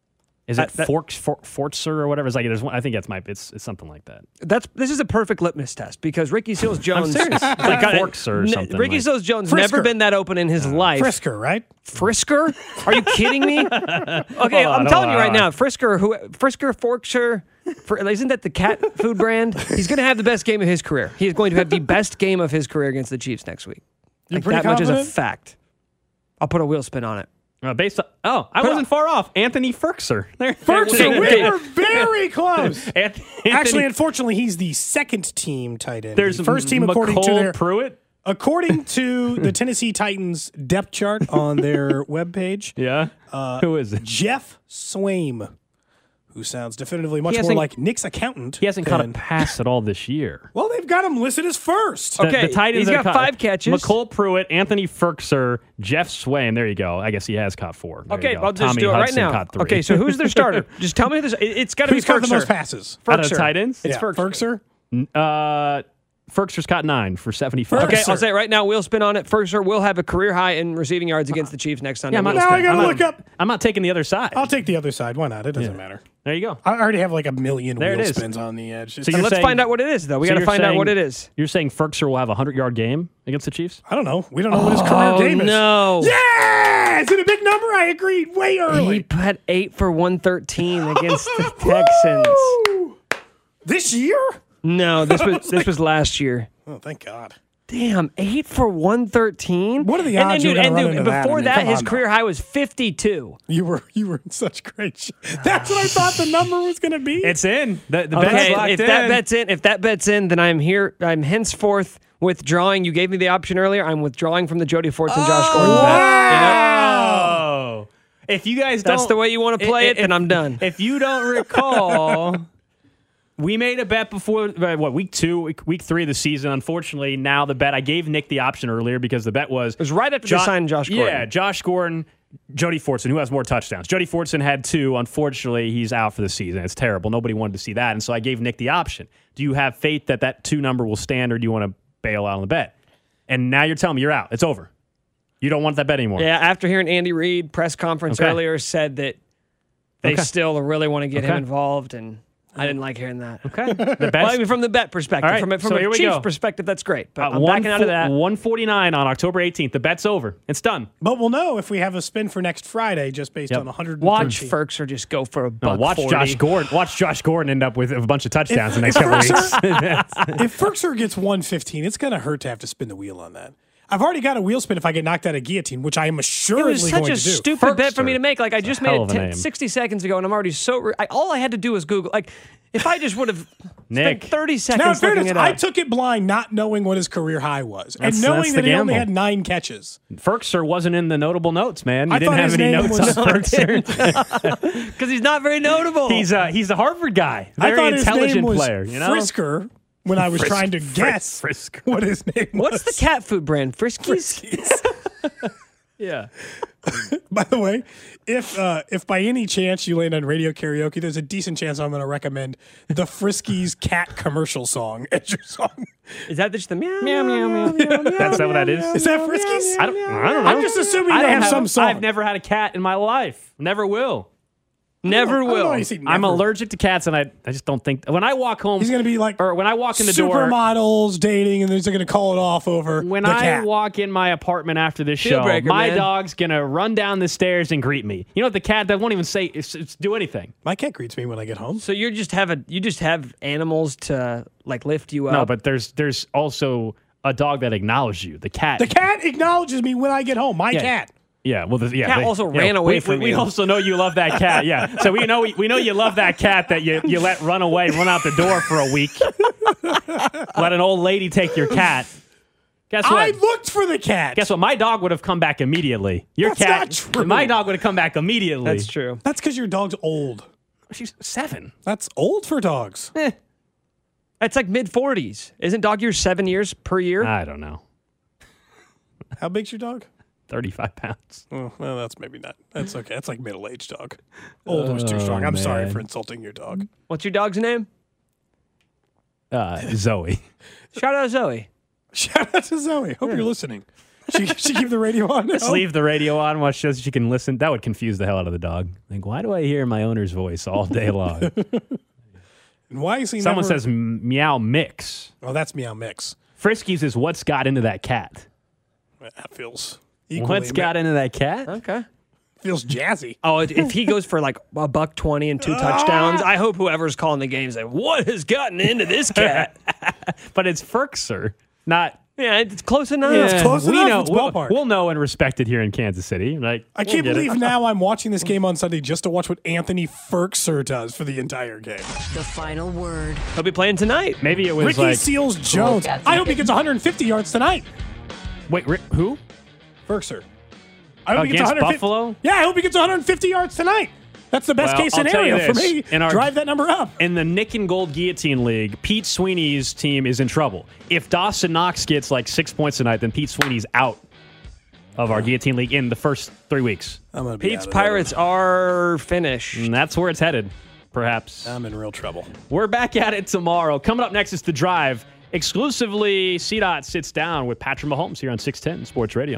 Is it Fortzer or whatever? It's like there's one, I think it's something like that. This is a perfect litmus test because Ricky Seals-Jones, I'm serious. Like Forkser or something. Ricky Seals-Jones never been that open in his life. Frisker, right? Frisker? Are you kidding me? Okay, I'm telling you right now, Frisker, Forkshire, isn't that the cat food brand? He's going to have the best game of his career. He is going to have the best game of his career against the Chiefs next week. You're Like pretty that much is a confident? fact. I'll put a wheel spin on it. Based on, I wasn't far off. Anthony Firkser. Firkser, we were very close. Anthony, Actually, unfortunately, he's the second team tight end. There's the first team according to McCole their Pruitt. According to the Tennessee Titans depth chart on their webpage. Yeah. Who is it? Jeff Swaim, who sounds definitively much more hasn't- like Nick's accountant. He hasn't caught a than- pass at all this year. Well, they've got him listed as first. Okay, the Titans he's have got caught 5 catches. McCole Pruitt, Anthony Firkser, Jeff Swaim. There you go. I guess he has caught 4. There you Okay, go. I'll just Tommy do it right Hudson now. caught 3. Okay, so who's their starter? Just tell me this. It's got to be Who's got the Firkser. most passes? Out of the Firkser. tight ends? It's Yeah, Firkser. Firkser's caught 9 for 75. Okay, I'll say it right now. Wheel spin on it. Firkser will have a career high in receiving yards against the Chiefs next Sunday. Yeah, Now I got to look up. I'm not taking the other side. I'll take the other side. Why not? It doesn't matter. There you go. I already have like a million There it wheel is. spins on the edge. So And you're let's saying- find out what it is, though. We so got to you're find out saying- what it is. You're saying Firkser will have a 100-yard game against the Chiefs? I don't know. We don't know what his career game is. No. Yeah! Is it a big number? I agreed way He early. put 8 for 113 against the Texans. Woo! This year? No, this was last year. Oh, thank God. Damn, 8 for 113. What are the odds you're gonna run into that? before I mean, that, come his on, career high was 52. You were in such great shape. That's what I thought the number was going to be. It's in. The bet's Okay, locked if in. that bet's in, then I'm here. I'm henceforth withdrawing. You gave me the option earlier. I'm withdrawing from the Jody Forts and Josh Gordon bet. Oh. If you guys don't... That's the way you want to play it, then I'm done. If you don't recall... We made a bet before, week 2, week 3 of the season. Unfortunately, now the bet, I gave Nick the option earlier because the bet was... It was right after they signed Josh Gordon. Yeah, Josh Gordon, Jody Fortson, who has more touchdowns. Jody Fortson had 2. Unfortunately, he's out for the season. It's terrible. Nobody wanted to see that. And so I gave Nick the option. Do you have faith that 2 number will stand, or do you want to bail out on the bet? And now you're telling me you're out. It's over. You don't want that bet anymore. Yeah, after hearing Andy Reid press conference earlier said that they still really want to get him involved, and I didn't like hearing that. Okay. The best. Well, I mean, from the bet perspective, All right, from so here a we Chiefs go. perspective, that's great. But I'm backing out of that. 149 on October 18th. The bet's over. It's done. But we'll know if we have a spin for next Friday just based on 113. Watch Firkser just go for a buck Watch 40. Josh Gordon. Watch Josh Gordon end up with a bunch of touchdowns in the next couple weeks. If Firkser gets 115, it's going to hurt to have to spin the wheel on that. I've already got a wheel spin if I get knocked out of guillotine, which I am assuredly It was such going a to do. stupid bet for me to make. Like, I just made hell it of a name. 60 seconds ago, and I'm already so... all I had to do was Google. Like, if I just would have Nick. spent 30 Now, in seconds looking fairness, it up. I took it blind, not knowing what his career high was, That's- and knowing that's that the he only gamble. had 9 catches. Firkser wasn't in the notable notes, man. You I didn't thought have his any name notes was- on Firkser. Because he's not very notable. He's a Harvard guy. I Very thought his name intelligent was player. You know? Frisker when I was trying to guess Frisker. what his name was. What's the cat food brand? Friskies? Yeah. By the way, if by any chance you land on radio karaoke, there's a decent chance I'm going to recommend the Friskies cat commercial song as your song. Is that just the meow, meow, meow, meow, meow, meow? That's what that is? Is that Friskies? I don't know. I'm just assuming I they don't have some song. I've never had a cat in my life. Never will. Never I don't know will. why you say I'm never. allergic to cats, and I just don't think when I walk home. He's going to be like or when I walk in the door. supermodels dating, and they're going to call it off over When the I cat. walk in my apartment after this Deal show, breaker, my man. dog's gonna run down the stairs and greet me. You know what? The cat that won't even say it's do anything. My cat greets me when I get home. So you just have animals to like lift you up. No, but there's also a dog that acknowledges you. The cat. The cat acknowledges me when I get home. My cat. Yeah, well, Cat also ran away from we you. also know you love that cat. Yeah, so we know you love that cat that you let run away, run out the door for a week. Let an old lady take your cat. Guess what? I looked for the cat. Guess what? My dog would have come back immediately. Your That's cat. not true. My dog would have come back immediately. That's true. That's because your dog's old. She's 7. That's old for dogs. It's like mid 40s. Isn't dog years 7 years per year? I don't know. How big's your dog? 35 pounds. Oh, well, that's maybe not. That's okay. That's like middle-aged dog. Old was too strong. I'm sorry man. for insulting your dog. What's your dog's name? Zoe. Shout out Zoe. Shout out to Zoe. Hope you're listening. She keep the radio on. Just leave the radio on while she can listen. That would confuse the hell out of the dog. Like, why do I hear my owner's voice all day long? And why is he Someone never... says meow mix. Oh, that's meow mix. Friskies is what's got into that cat. That feels equally... What's got into that cat? Okay. Feels jazzy. Oh, if he goes for like $120 and 2 touchdowns, I hope whoever's calling the game is like, what has gotten into this cat? But it's Ferkser, not... Yeah, it's close enough. Yeah, it's close enough. Know, It's ballpark. we'll know and respect it here in Kansas City. Like, I can't believe now I'm watching this game on Sunday just to watch what Anthony Ferkser does for the entire game. The final word. He'll be playing tonight. Maybe it was Ricky like... Seals-Jones. I hope he gets 150 yards tonight. Wait, who? Ferkser. I hope he gets Against 150. Buffalo? Yeah, I hope he gets 150 yards tonight. That's the best case I'll tell you scenario for this. me. Drive that number up. In the Nick and Gold Guillotine League, Pete Sweeney's team is in trouble. If Dawson Knox gets like 6 points tonight, then Pete Sweeney's out of our Guillotine League in the first 3 weeks. Pete's Pirates are finished. And that's where it's headed, perhaps. I'm in real trouble. We're back at it tomorrow. Coming up next is The Drive. Exclusively, CDOT sits down with Patrick Mahomes here on 610 Sports Radio.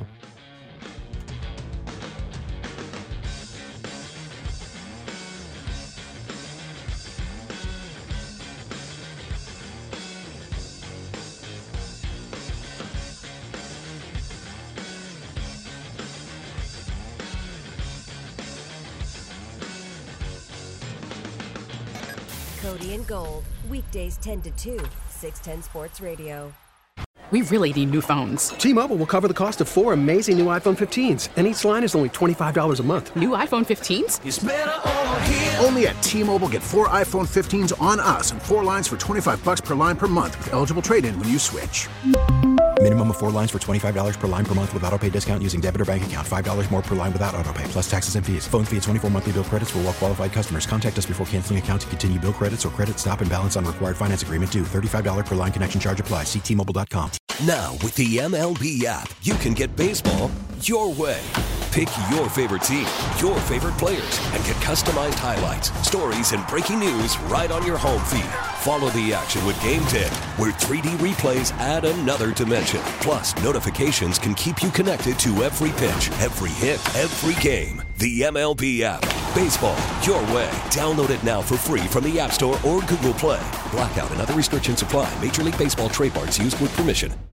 Cody and Gold, weekdays 10 to 2, 610 Sports Radio. We really need new phones. T-Mobile will cover the cost of 4 amazing new iPhone 15s, and each line is only $25 a month. New iPhone 15s? It's better over here. Only at T-Mobile, get 4 iPhone 15s on us and 4 lines for $25 per line per month with eligible trade-in when you switch. Minimum of 4 lines for $25 per line per month with autopay discount using debit or bank account. $5 more per line without autopay, plus taxes and fees. Phone fee at 24 monthly bill credits for well-qualified customers. Contact us before canceling account to continue bill credits or credit stop and balance on required finance agreement due. $35 per line connection charge applies. See T-Mobile.com. Now, with the MLB app, you can get baseball your way. Pick your favorite team, your favorite players, and get customized highlights, stories, and breaking news right on your home feed. Follow the action with Game 10, where 3D replays add another dimension. Plus, notifications can keep you connected to every pitch, every hit, every game. The MLB app. Baseball your way. Download it now for free from the App Store or Google Play. Blackout and other restrictions apply. Major League Baseball trademarks used with permission.